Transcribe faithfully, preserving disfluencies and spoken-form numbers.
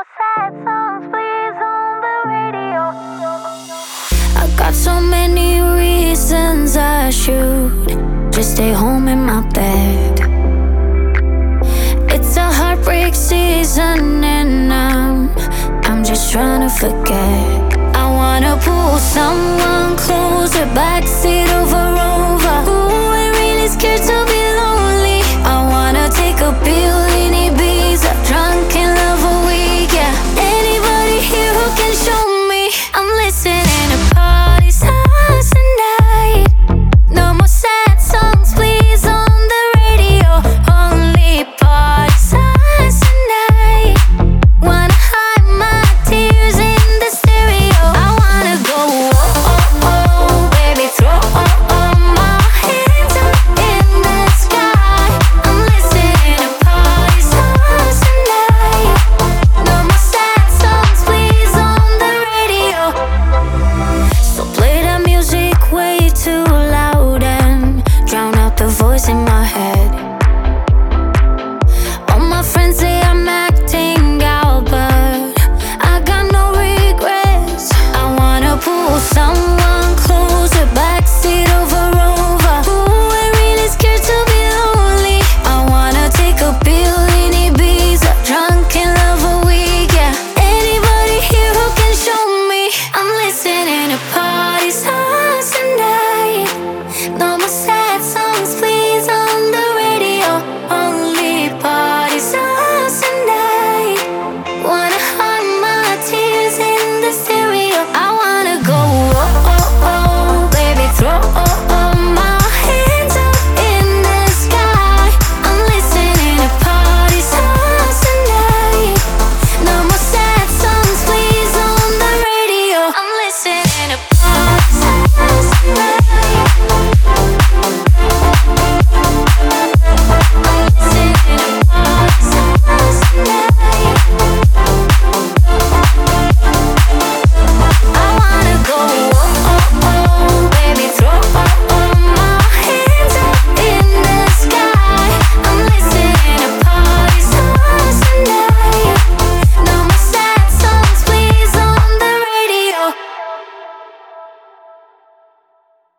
sad songs, please, on the radio. I got so many reasons I should just stay home in my bed. It's a heartbreak season and I'm I'm just trying to forget. I wanna pull someone closer, backseat of a Rover. Ooh, I'm really scared to